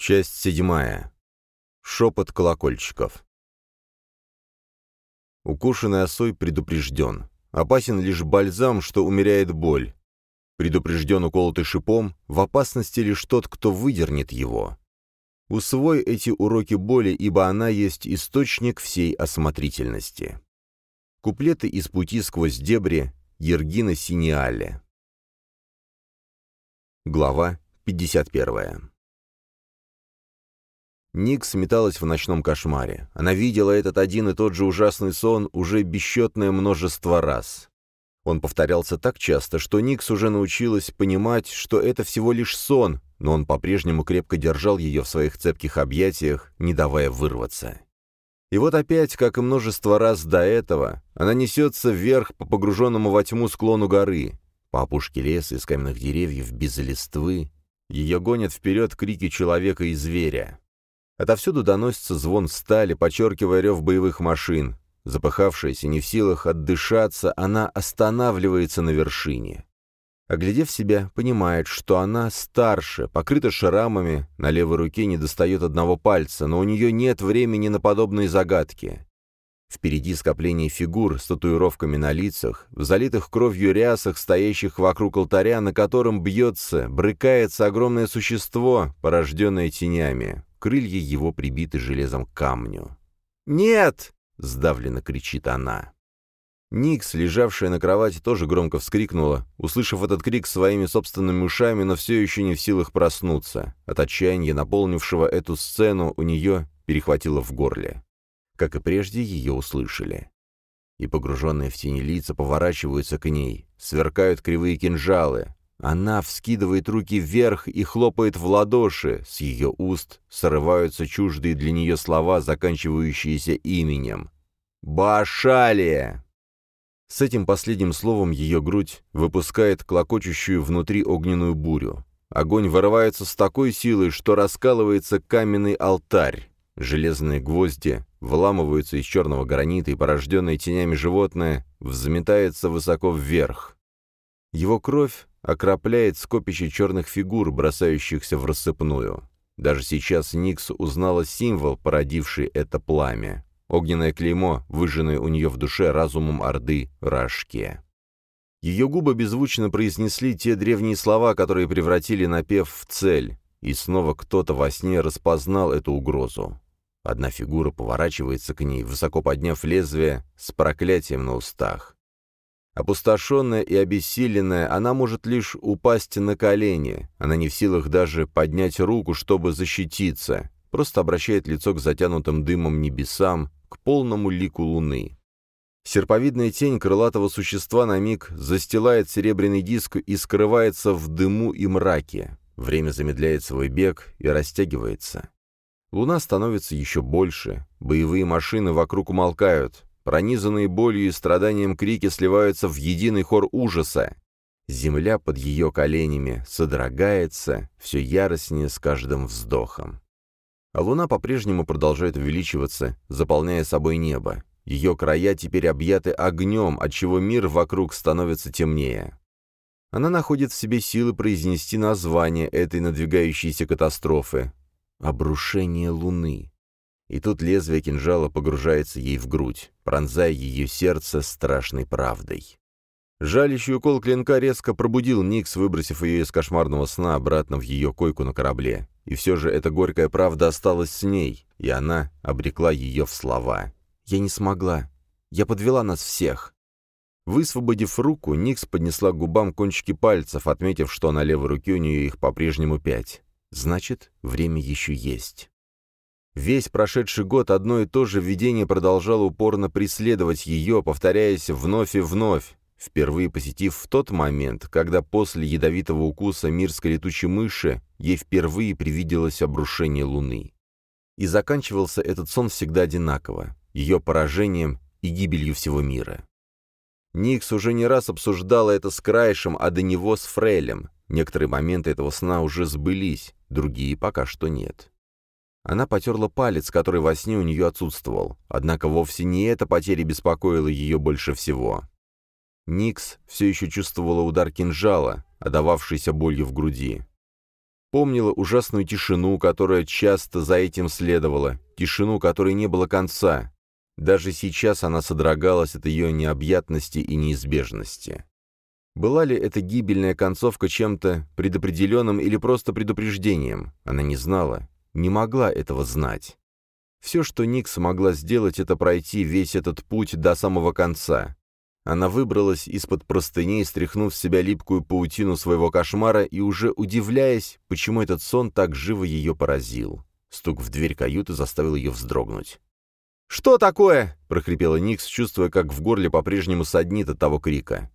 Часть 7. Шепот колокольчиков. Укушенный осой предупрежден. Опасен лишь бальзам, что умеряет боль. Предупрежден уколотый шипом, в опасности лишь тот, кто выдернет его. Усвой эти уроки боли, ибо она есть источник всей осмотрительности. Куплеты из «Пути сквозь дебри» Ергина Синиале. Глава 51. Никс металась в ночном кошмаре. Она видела этот один и тот же ужасный сон уже бесчетное множество раз. Он повторялся так часто, что Никс уже научилась понимать, что это всего лишь сон, но он по-прежнему крепко держал ее в своих цепких объятиях, не давая вырваться. И вот опять, как и множество раз до этого, она несется вверх по погруженному во тьму склону горы, по опушке леса из каменных деревьев без листвы. Ее гонят вперед крики человека и зверя. Отовсюду доносится звон стали, подчеркивая рев боевых машин. Запыхавшаяся, не в силах отдышаться, она останавливается на вершине. Оглядев себя, понимает, что она старше, покрыта шрамами, на левой руке недостает одного пальца, но у нее нет времени на подобные загадки. Впереди скопление фигур с татуировками на лицах, в залитых кровью рясах, стоящих вокруг алтаря, на котором бьется, брыкается огромное существо, порожденное тенями. Крылья его прибиты железом к камню. «Нет!» — сдавленно кричит она. Никс, лежавшая на кровати, тоже громко вскрикнула, услышав этот крик своими собственными ушами, но все еще не в силах проснуться. От отчаяния, наполнившего эту сцену, у нее перехватило в горле. Как и прежде, ее услышали. И погруженные в тени лица поворачиваются к ней, сверкают кривые кинжалы. Она вскидывает руки вверх и хлопает в ладоши, с ее уст срываются чуждые для нее слова, заканчивающиеся именем. «Баашалия!» С этим последним словом ее грудь выпускает клокочущую внутри огненную бурю. Огонь вырывается с такой силой, что раскалывается каменный алтарь. Железные гвозди вламываются из черного гранита, и порожденное тенями животное взметается высоко вверх. Его кровь окропляет скопище черных фигур, бросающихся в рассыпную. Даже сейчас Никс узнала символ, породивший это пламя. Огненное клеймо, выжженное у нее в душе разумом Орды Рашке. Ее губы беззвучно произнесли те древние слова, которые превратили напев в цель, и снова кто-то во сне распознал эту угрозу. Одна фигура поворачивается к ней, высоко подняв лезвие, с проклятием на устах. Опустошенная и обессиленная, она может лишь упасть на колени. Она не в силах даже поднять руку, чтобы защититься. Просто обращает лицо к затянутым дымом небесам, к полному лику луны. Серповидная тень крылатого существа на миг застилает серебряный диск и скрывается в дыму и мраке. Время замедляет свой бег и растягивается. Луна становится еще больше, боевые машины вокруг умолкают. Пронизанные болью и страданием крики сливаются в единый хор ужаса. Земля под ее коленями содрогается все яростнее с каждым вздохом. А луна по-прежнему продолжает увеличиваться, заполняя собой небо. Ее края теперь объяты огнем, отчего мир вокруг становится темнее. Она находит в себе силы произнести название этой надвигающейся катастрофы — «Обрушение Луны». И тут лезвие кинжала погружается ей в грудь, пронзая ее сердце страшной правдой. Жалящий укол клинка резко пробудил Никс, выбросив ее из кошмарного сна обратно в ее койку на корабле. И все же эта горькая правда осталась с ней, и она обрекла ее в слова. «Я не смогла. Я подвела нас всех». Высвободив руку, Никс поднесла к губам кончики пальцев, отметив, что на левой руке у нее их по-прежнему 5. Значит, время еще есть. Весь прошедший год одно и то же видение продолжало упорно преследовать ее, повторяясь вновь и вновь, впервые посетив в тот момент, когда после ядовитого укуса мирской летучей мыши ей впервые привиделось обрушение Луны. И заканчивался этот сон всегда одинаково, ее поражением и гибелью всего мира. Никс уже не раз обсуждала это с Крайшем, а до него с Фрелем. Некоторые моменты этого сна уже сбылись, другие пока что нет. Она потерла палец, который во сне у нее отсутствовал. Однако вовсе не эта потеря беспокоила ее больше всего. Никс все еще чувствовала удар кинжала, отдававшийся болью в груди. помнила ужасную тишину, которая часто за этим следовала, тишину, которой не было конца. Даже сейчас она содрогалась от ее необъятности и неизбежности. Была ли эта гибельная концовка чем-то предопределенным или просто предупреждением? Она не знала, не могла этого знать. Все, что Никс могла сделать, это пройти весь этот путь до самого конца. Она выбралась из-под простыней, стряхнув с себя липкую паутину своего кошмара и уже удивляясь, почему этот сон так живо ее поразил. Стук в дверь каюты заставил ее вздрогнуть. «Что такое?» — прохрипела Никс, чувствуя, как в горле по-прежнему саднит от того крика.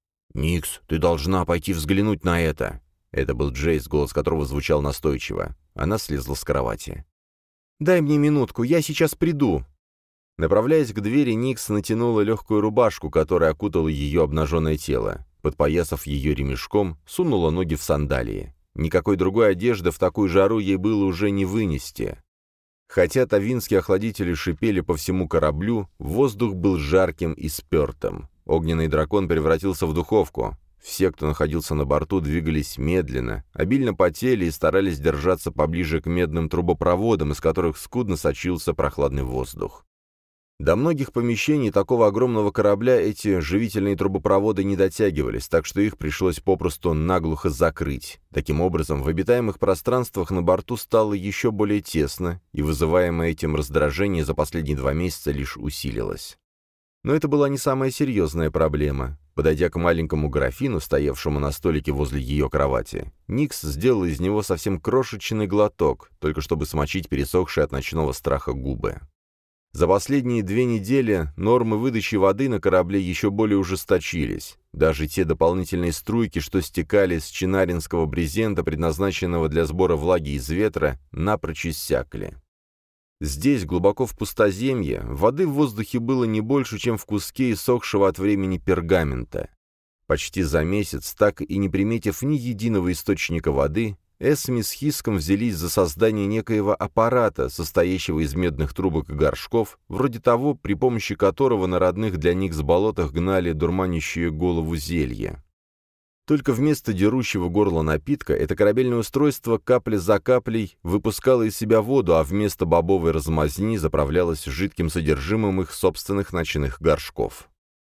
«Никс, ты должна пойти взглянуть на это!» Это был Джейс, голос которого звучал настойчиво. Она слезла с кровати. «Дай мне минутку, я сейчас приду!» Направляясь к двери, Никс натянула легкую рубашку, которая окутала ее обнаженное тело. Подпоясав ее ремешком, сунула ноги в сандалии. Никакой другой одежды в такую жару ей было уже не вынести. Хотя тавинские охладители шипели по всему кораблю, воздух был жарким и спертым. Огненный дракон превратился в духовку. Все, кто находился на борту, двигались медленно, обильно потели и старались держаться поближе к медным трубопроводам, из которых скудно сочился прохладный воздух. До многих помещений такого огромного корабля эти живительные трубопроводы не дотягивались, так что их пришлось попросту наглухо закрыть. Таким образом, в обитаемых пространствах на борту стало еще более тесно, и вызываемое этим раздражение за последние 2 месяца лишь усилилось. Но это была не самая серьезная проблема. Подойдя к маленькому графину, стоявшему на столике возле ее кровати, Никс сделала из него совсем крошечный глоток, только чтобы смочить пересохшие от ночного страха губы. За последние 2 недели нормы выдачи воды на корабле еще более ужесточились. Даже те дополнительные струйки, что стекали с чинаринского брезента, предназначенного для сбора влаги из ветра, напрочь иссякли. Здесь, глубоко в пустоземье, воды в воздухе было не больше, чем в куске иссохшего от времени пергамента. Почти за месяц, так и не приметив ни единого источника воды, Эсми с Хиском взялись за создание некоего аппарата, состоящего из медных трубок и горшков, вроде того, при помощи которого на родных для Никс болотах гнали дурманящее голову зелье. Только вместо дерущего горла напитка это корабельное устройство капля за каплей выпускало из себя воду, а вместо бобовой размазни заправлялось жидким содержимым их собственных ночных горшков.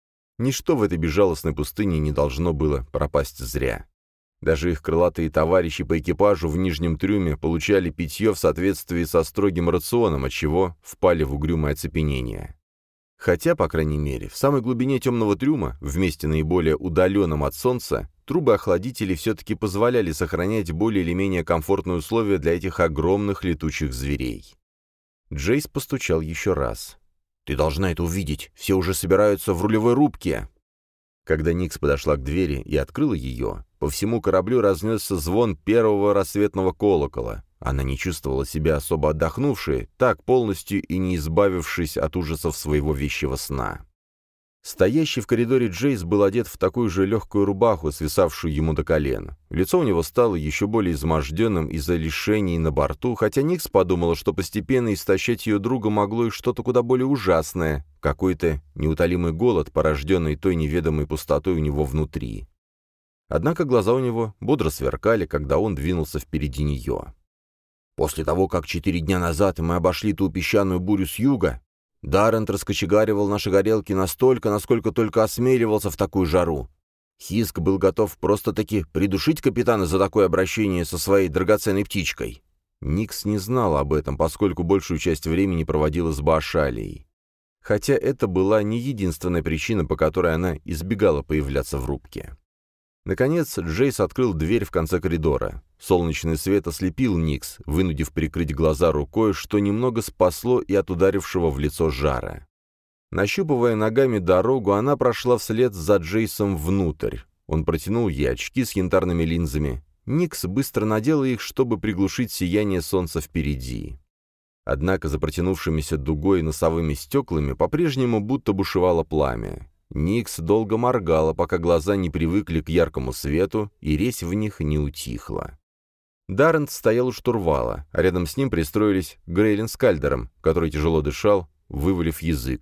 Ничто в этой безжалостной пустыне не должно было пропасть зря. Даже их крылатые товарищи по экипажу в нижнем трюме получали питье в соответствии со строгим рационом, отчего впали в угрюмое оцепенение. Хотя, по крайней мере, в самой глубине темного трюма, в месте наиболее удаленном от солнца, трубы охладителей все-таки позволяли сохранять более или менее комфортные условия для этих огромных летучих зверей. Джейс постучал еще раз. «Ты должна это увидеть, все уже собираются в рулевой рубке!» Когда Никс подошла к двери и открыла ее, по всему кораблю разнесся звон первого рассветного колокола. Она не чувствовала себя особо отдохнувшей, так полностью и не избавившись от ужасов своего вещего сна. Стоящий в коридоре Джейс был одет в такую же легкую рубаху, свисавшую ему до колен. Лицо у него стало еще более изможденным из-за лишений на борту, хотя Никс подумала, что постепенно истощать ее друга могло и что-то куда более ужасное, какой-то неутолимый голод, порожденный той неведомой пустотой у него внутри. Однако глаза у него бодро сверкали, когда он двинулся впереди нее. «После того, как 4 дня назад мы обошли ту песчаную бурю с юга, Даррент раскочегаривал наши горелки настолько, насколько только осмеливался в такую жару. Хиск был готов просто-таки придушить капитана за такое обращение со своей драгоценной птичкой». Никс не знала об этом, поскольку большую часть времени проводила с Баашалией. Хотя это была не единственная причина, по которой она избегала появляться в рубке. Наконец, Джейс открыл дверь в конце коридора. Солнечный свет ослепил Никс, вынудив прикрыть глаза рукой, что немного спасло и от ударившего в лицо жара. Нащупывая ногами дорогу, она прошла вслед за Джейсом внутрь. Он протянул ей очки с янтарными линзами. Никс быстро надела их, чтобы приглушить сияние солнца впереди. Однако за протянувшимися дугой носовыми стеклами по-прежнему будто бушевало пламя. Никс долго моргала, пока глаза не привыкли к яркому свету, и резь в них не утихла. Даррент стоял у штурвала, а рядом с ним пристроились Грейлин с Кальдером, который тяжело дышал, вывалив язык.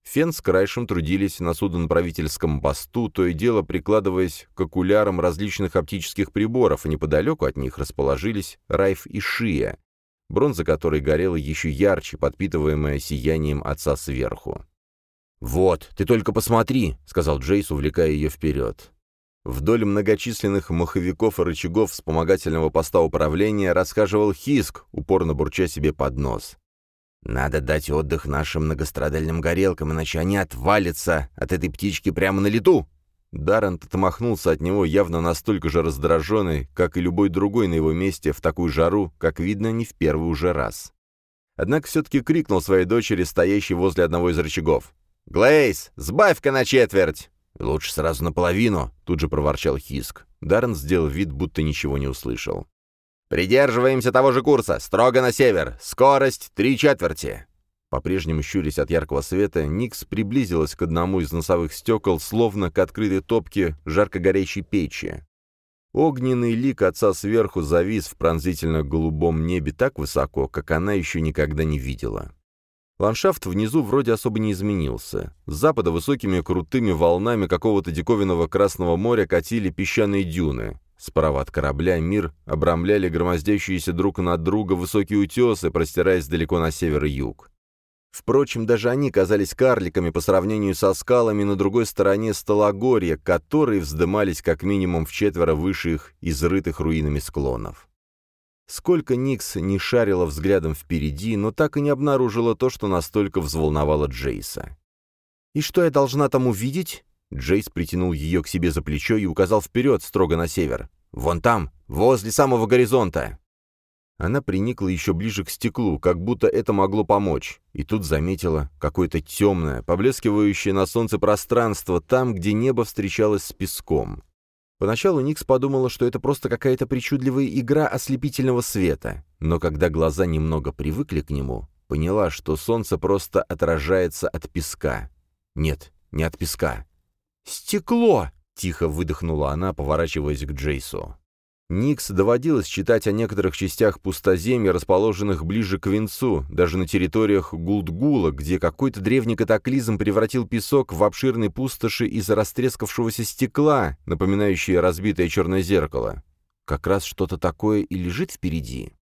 Фен с Крайшем трудились на судонаправительском посту, то и дело прикладываясь к окулярам различных оптических приборов, а неподалеку от них расположились Райф и Шия, бронза которой горела еще ярче, подпитываемая сиянием отца сверху. «Вот, ты только посмотри», — сказал Джейс, увлекая ее вперед. Вдоль многочисленных маховиков и рычагов вспомогательного поста управления расхаживал Хиск, упорно бурча себе под нос. «Надо дать отдых нашим многострадальным горелкам, иначе они отвалятся от этой птички прямо на лету!» Даррент отмахнулся от него, явно настолько же раздраженный, как и любой другой на его месте в такую жару, как видно, не в первый уже раз. Однако все-таки крикнул своей дочери, стоящей возле одного из рычагов. «Глейс, сбавь-ка на четверть!» «Лучше сразу наполовину», — тут же проворчал Хиск. Даррен сделал вид, будто ничего не услышал. «Придерживаемся того же курса, строго на север, скорость 3/4». По-прежнему щурясь от яркого света, Никс приблизилась к одному из носовых стекол, словно к открытой топке жарко горящей печи. Огненный лик отца сверху завис в пронзительно-голубом небе так высоко, как она еще никогда не видела. Ландшафт внизу вроде особо не изменился. С запада высокими крутыми волнами какого-то диковинного Красного моря катили песчаные дюны. Справа от корабля мир обрамляли громоздящиеся друг над друга высокие утесы, простираясь далеко на север и юг. Впрочем, даже они казались карликами по сравнению со скалами на другой стороне Сталагорья, которые вздымались как минимум вчетверо выше их изрытых руинами склонов. Сколько Никс не шарила взглядом впереди, но так и не обнаружила то, что настолько взволновало Джейса. «И что я должна там увидеть?» Джейс притянул ее к себе за плечо и указал вперед, строго на север. «Вон там, возле самого горизонта!» Она приникла еще ближе к стеклу, как будто это могло помочь, и тут заметила какое-то темное, поблескивающее на солнце пространство там, где небо встречалось с песком. Поначалу Никс подумала, что это просто какая-то причудливая игра ослепительного света, но когда глаза немного привыкли к нему, поняла, что солнце просто отражается от песка. Нет, не от песка. «Стекло!» — тихо выдохнула она, поворачиваясь к Джейсу. Никс доводилось читать о некоторых частях пустоземья, расположенных ближе к Венцу, даже на территориях Гулдгула, где какой-то древний катаклизм превратил песок в обширные пустоши из растрескавшегося стекла, напоминающие разбитое черное зеркало. Как раз что-то такое и лежит впереди.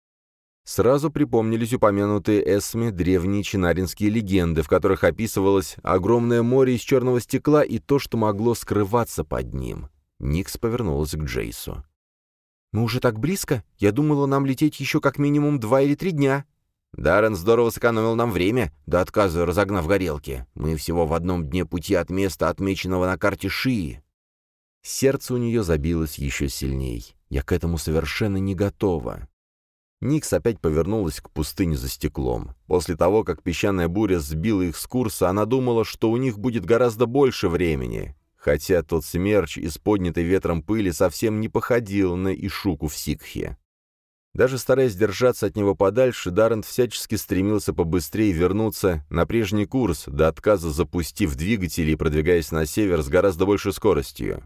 Сразу припомнились упомянутые Эсме древние чинаринские легенды, в которых описывалось огромное море из черного стекла и то, что могло скрываться под ним. Никс повернулась к Джейсу. «Мы уже так близко? Я думала, нам лететь еще как минимум 2 или 3 дня». «Даррен здорово сэкономил нам время, до отказа разогнав горелки. Мы всего в одном дне пути от места, отмеченного на карте Шии». Сердце у нее забилось еще сильней. Я к этому совершенно не готова. Никс опять повернулась к пустыне за стеклом. После того, как песчаная буря сбила их с курса, она думала, что у них будет гораздо больше времени. Хотя тот смерч из поднятой ветром пыли совсем не походил на Ишуку в Сикхе. Даже стараясь держаться от него подальше, Даррент всячески стремился побыстрее вернуться на прежний курс, до отказа запустив двигатели и продвигаясь на север с гораздо большей скоростью.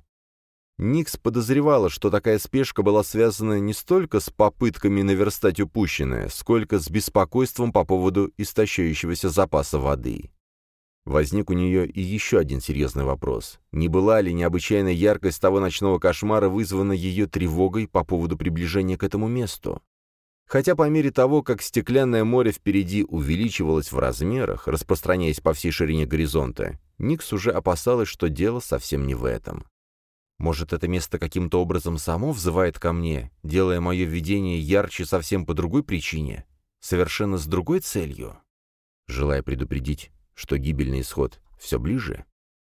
Никс подозревала, что такая спешка была связана не столько с попытками наверстать упущенное, сколько с беспокойством по поводу истощающегося запаса воды. Возник у нее и еще один серьезный вопрос. Не была ли необычайная яркость того ночного кошмара вызвана ее тревогой по поводу приближения к этому месту? Хотя по мере того, как стеклянное море впереди увеличивалось в размерах, распространяясь по всей ширине горизонта, Никс уже опасалась, что дело совсем не в этом. Может, это место каким-то образом само взывает ко мне, делая мое видение ярче совсем по другой причине, совершенно с другой целью? Желая предупредить, что гибельный исход все ближе.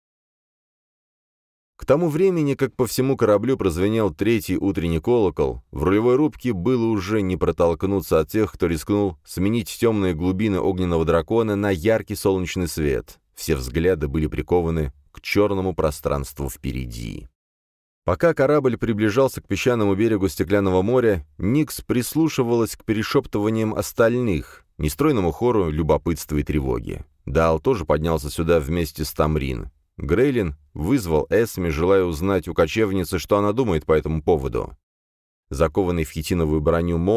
К тому времени, как по всему кораблю прозвенел 3-й утренний колокол, в рулевой рубке было уже не протолкнуться от тех, кто рискнул сменить темные глубины огненного дракона на яркий солнечный свет. Все взгляды были прикованы к черному пространству впереди. Пока корабль приближался к песчаному берегу Стеклянного моря, Никс прислушивалась к перешептываниям остальных, нестройному хору любопытства и тревоги. Дал тоже поднялся сюда вместе с Тамрин. Грейлин вызвал Эсми, желая узнать у кочевницы, что она думает по этому поводу. Закованный в хитиновую броню Молок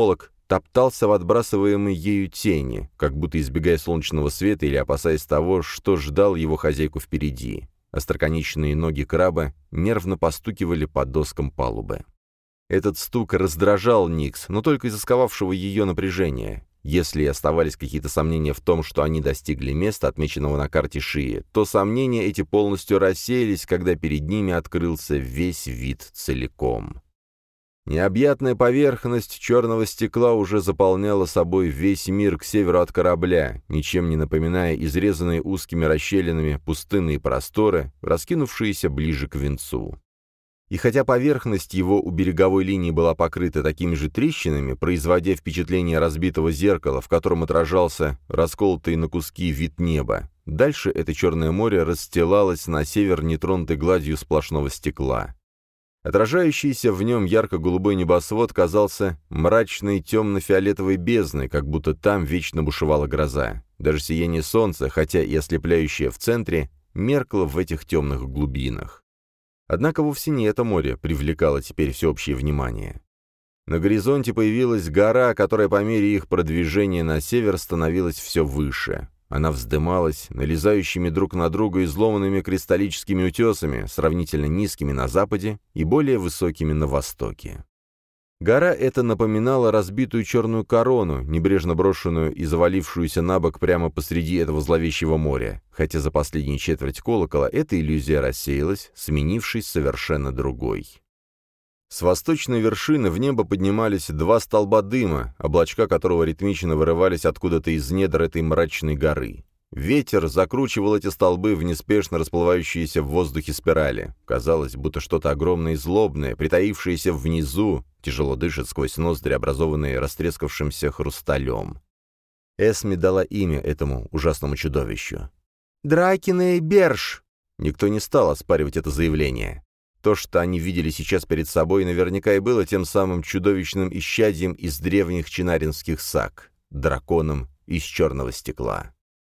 топтался в отбрасываемой ею тени, как будто избегая солнечного света или опасаясь того, что ждал его хозяйку впереди. Остроконечные ноги краба нервно постукивали по доскам палубы. Этот стук раздражал Никс, но только из-за сковавшего ее напряжения. Если и оставались какие-то сомнения в том, что они достигли места, отмеченного на карте Шии, то сомнения эти полностью рассеялись, когда перед ними открылся весь вид целиком. Необъятная поверхность черного стекла уже заполняла собой весь мир к северу от корабля, ничем не напоминая изрезанные узкими расщелинами пустынные просторы, раскинувшиеся ближе к венцу. И хотя поверхность его у береговой линии была покрыта такими же трещинами, производя впечатление разбитого зеркала, в котором отражался расколотый на куски вид неба, дальше это Черное море расстилалось на север нетронутой гладью сплошного стекла. Отражающийся в нем ярко-голубой небосвод казался мрачной темно-фиолетовой бездной, как будто там вечно бушевала гроза. Даже сияние солнца, хотя и ослепляющее в центре, меркло в этих темных глубинах. Однако вовсе не это море привлекало теперь всеобщее внимание. На горизонте появилась гора, которая по мере их продвижения на север становилась все выше. Она вздымалась налезающими друг на друга изломанными кристаллическими утесами, сравнительно низкими на западе и более высокими на востоке. Гора эта напоминала разбитую черную корону, небрежно брошенную и завалившуюся на бок прямо посреди этого зловещего моря, хотя за последнюю четверть колокола эта иллюзия рассеялась, сменившись совершенно другой. С восточной вершины в небо поднимались два столба дыма, облачка которого ритмично вырывались откуда-то из недр этой мрачной горы. Ветер закручивал эти столбы в неспешно расплывающиеся в воздухе спирали. Казалось, будто что-то огромное и злобное, притаившееся внизу, тяжело дышит сквозь ноздри, образованные растрескавшимся хрусталем. Эсми дала имя этому ужасному чудовищу. «Дракеней Берж!» Никто не стал оспаривать это заявление. То, что они видели сейчас перед собой, наверняка и было тем самым чудовищным исчадьем из древних чинаринских саг, драконом из черного стекла.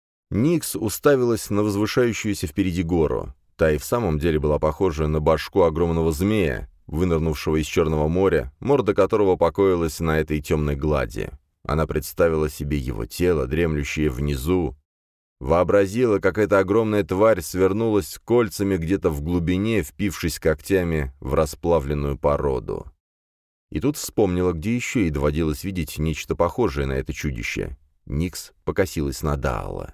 Никс уставилась на возвышающуюся впереди гору. Та и в самом деле была похожа на башку огромного змея, вынырнувшего из Черного моря, морда которого покоилась на этой темной глади. Она представила себе его тело, дремлющее внизу, вообразила, как эта огромная тварь свернулась кольцами где-то в глубине, впившись когтями в расплавленную породу. И тут вспомнила, где еще ей доводилось видеть нечто похожее на это чудище. Никс покосилась на Даала.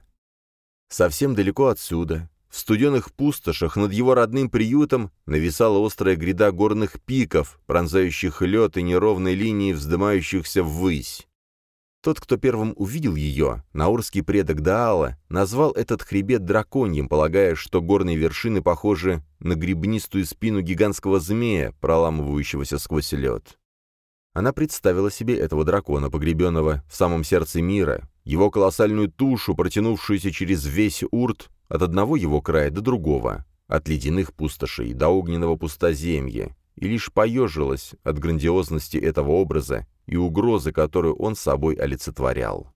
Совсем далеко отсюда, в студеных пустошах над его родным приютом, нависала острая гряда горных пиков, пронзающих лед и неровной линии, вздымающихся ввысь. Тот, кто первым увидел ее, наурский предок Даала, назвал этот хребет драконьим, полагая, что горные вершины похожи на гребнистую спину гигантского змея, проламывающегося сквозь лед. Она представила себе этого дракона, погребенного в самом сердце мира, его колоссальную тушу, протянувшуюся через весь Урт от одного его края до другого, от ледяных пустошей до огненного пустоземья, и лишь поежилась от грандиозности этого образа и угрозы, которую он собой олицетворял.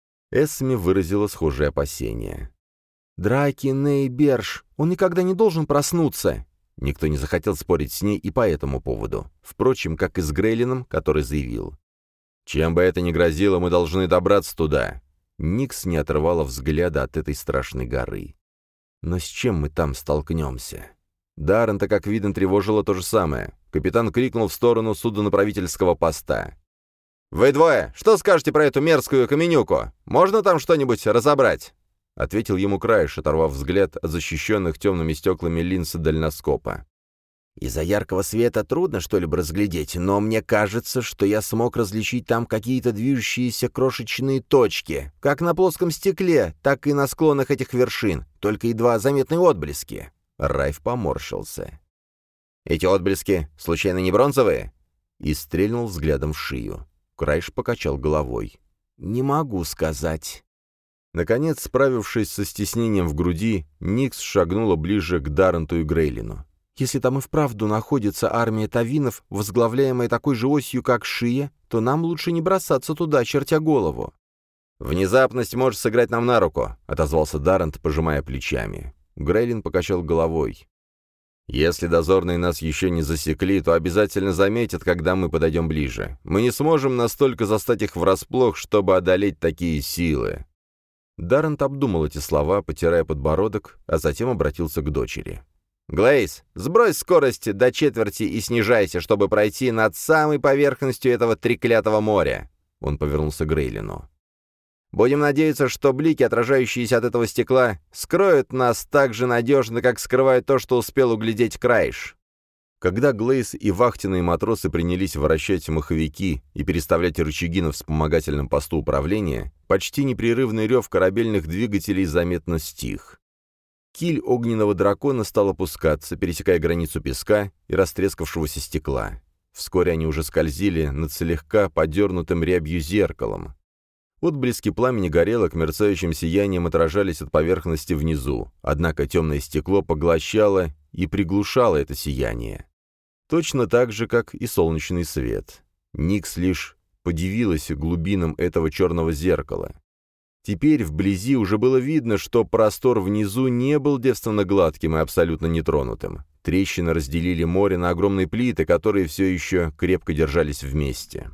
Эсми выразила схожие опасения. «Дракеней Берж, он никогда не должен проснуться!» Никто не захотел спорить с ней и по этому поводу. Впрочем, как и с Грейлином, который заявил: «Чем бы это ни грозило, мы должны добраться туда». Никс не отрывала взгляда от этой страшной горы. «Но с чем мы там столкнемся?» Даррента, как видно, тревожило то же самое. Капитан крикнул в сторону судонаправительского поста. «Вы двое, что скажете про эту мерзкую каменюку? Можно там что-нибудь разобрать?» Ответил ему Крайш, оторвав взгляд от защищенных темными стеклами линз дальноскопа. «Из-за яркого света трудно что-либо разглядеть, но мне кажется, что я смог различить там какие-то движущиеся крошечные точки, как на плоском стекле, так и на склонах этих вершин, только едва заметные отблески». Райф поморщился. «Эти отблески, случайно, не бронзовые?» И стрельнул взглядом в шею. Крайш покачал головой. «Не могу сказать». Наконец, справившись со стеснением в груди, Никс шагнула ближе к Дарренту и Грейлину. «Если там и вправду находится армия тавинов, возглавляемая такой же осью, как Шия, то нам лучше не бросаться туда, чертя голову». «Внезапность может сыграть нам на руку», — отозвался Даррент, пожимая плечами. Грейлин покачал головой. Если дозорные нас еще не засекли, то обязательно заметят, когда мы подойдем ближе. Мы не сможем настолько застать их врасплох, чтобы одолеть такие силы». Даррент обдумал эти слова, потирая подбородок, а затем обратился к дочери. «Глейс, сбрось скорость до четверти и снижайся, чтобы пройти над самой поверхностью этого треклятого моря». Он повернулся к Грейлину. «Будем надеяться, что блики, отражающиеся от этого стекла, скроют нас так же надежно, как скрывают то, что успел углядеть Крайш». Когда Глейс и вахтенные матросы принялись вращать маховики и переставлять рычаги на вспомогательном посту управления, почти непрерывный рев корабельных двигателей заметно стих. Киль огненного дракона стал опускаться, пересекая границу песка и растрескавшегося стекла. Вскоре они уже скользили над слегка подернутым рябью зеркалом. Отблески пламени горелок мерцающим сиянием отражались от поверхности внизу, однако темное стекло поглощало и приглушало это сияние. Точно так же, как и солнечный свет. Никс лишь подивилась глубинам этого черного зеркала. Теперь вблизи уже было видно, что простор внизу не был девственно гладким и абсолютно нетронутым. Трещины разделили море на огромные плиты, которые все еще крепко держались вместе.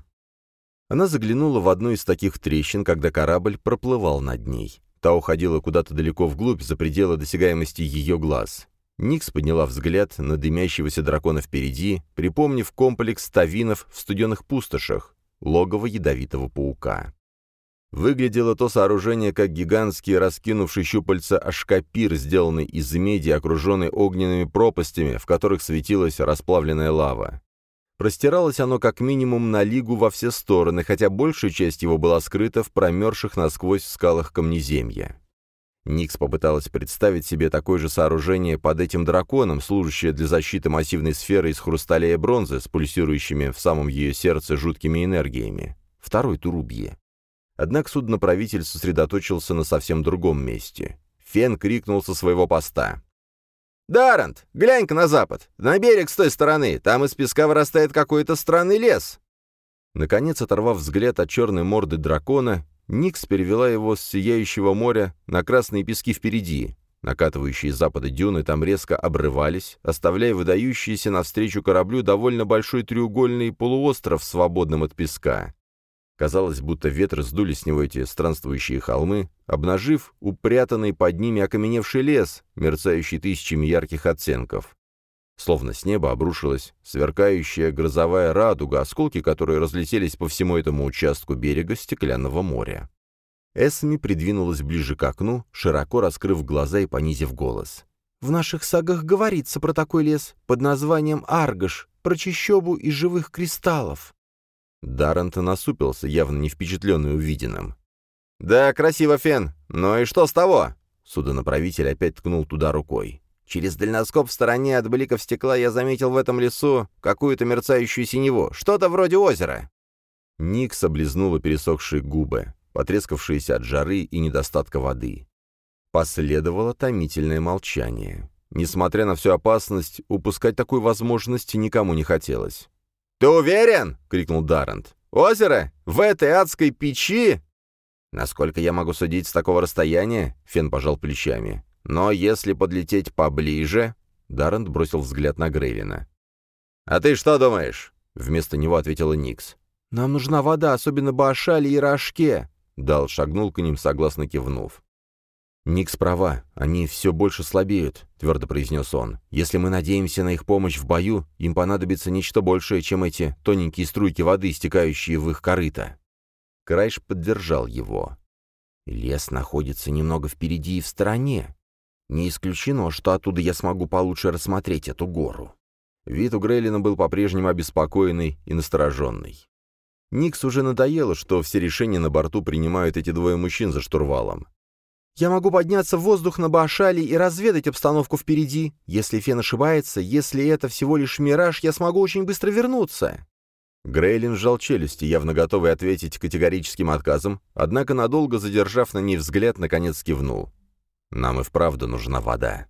Она заглянула в одну из таких трещин, когда корабль проплывал над ней. Та уходила куда-то далеко вглубь, за пределы досягаемости ее глаз. Никс подняла взгляд на дымящегося дракона впереди, припомнив комплекс тавинов в студенных пустошах, логово ядовитого паука. Выглядело то сооружение как гигантский раскинувший щупальца ашкапир, сделанный из меди, окруженный огненными пропастями, в которых светилась расплавленная лава. Простиралось оно как минимум на лигу во все стороны, хотя большая часть его была скрыта в промерзших насквозь скалах камнеземья. Никс попыталась представить себе такое же сооружение под этим драконом, служащее для защиты массивной сферы из хрусталя и бронзы с пульсирующими в самом ее сердце жуткими энергиями. Второй Турубье. Однако судноправитель сосредоточился на совсем другом месте. Фен крикнул со своего поста. «Даррент, глянь-ка на запад, на берег с той стороны, там из песка вырастает какой-то странный лес». Наконец, оторвав взгляд от черной морды дракона, Никс перевела его с сияющего моря на красные пески впереди. Накатывающие с запада дюны там резко обрывались, оставляя выдающийся навстречу кораблю довольно большой треугольный полуостров, свободным от песка. Казалось, будто ветры сдули с него эти странствующие холмы, обнажив упрятанный под ними окаменевший лес, мерцающий тысячами ярких оттенков. Словно с неба обрушилась сверкающая грозовая радуга, осколки которой разлетелись по всему этому участку берега Стеклянного моря. Эсми придвинулась ближе к окну, широко раскрыв глаза и понизив голос. «В наших сагах говорится про такой лес под названием Аргаш, про чащобу из живых кристаллов». Даррент насупился, явно не впечатленный увиденным. «Да, красиво, Фен, но и что с того?» Судонаправитель опять ткнул туда рукой. «Через дальноскоп в стороне от бликов стекла я заметил в этом лесу какую-то мерцающую синеву, что-то вроде озера». Никс облизнула пересохшие губы, потрескавшиеся от жары и недостатка воды. Последовало томительное молчание. Несмотря на всю опасность, упускать такую возможность никому не хотелось. «Ты уверен?» — крикнул Даррент. «Озеро? В этой адской печи?» «Насколько я могу судить с такого расстояния?» — Фен пожал плечами. «Но если подлететь поближе...» — Даррент бросил взгляд на Грейлина. «А ты что думаешь?» — вместо него ответила Никс. «Нам нужна вода, особенно Баашали и Рашке!» Дал шагнул к ним, согласно кивнув. «Никс права, они все больше слабеют», — твердо произнес он. «Если мы надеемся на их помощь в бою, им понадобится нечто большее, чем эти тоненькие струйки воды, стекающие в их корыто». Крайш поддержал его. «Лес находится немного впереди и в стороне. Не исключено, что оттуда я смогу получше рассмотреть эту гору». Вид у Грейлина был по-прежнему обеспокоенный и настороженный. Никс уже надоело, что все решения на борту принимают эти двое мужчин за штурвалом. «Я могу подняться в воздух на Баашали и разведать обстановку впереди. Если Фен ошибается, если это всего лишь мираж, я смогу очень быстро вернуться». Грейлин сжал челюсти, явно готовый ответить категорическим отказом, однако, надолго задержав на ней взгляд, наконец кивнул. «Нам и вправду нужна вода».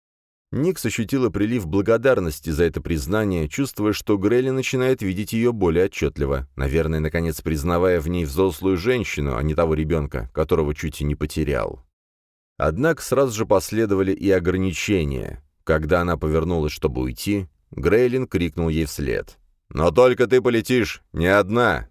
Никс ощутила прилив благодарности за это признание, чувствуя, что Грейлин начинает видеть ее более отчетливо, наверное, наконец признавая в ней взрослую женщину, а не того ребенка, которого чуть и не потерял. Однако сразу же последовали и ограничения. Когда она повернулась, чтобы уйти, Грейлин крикнул ей вслед. «Но только ты полетишь не одна!»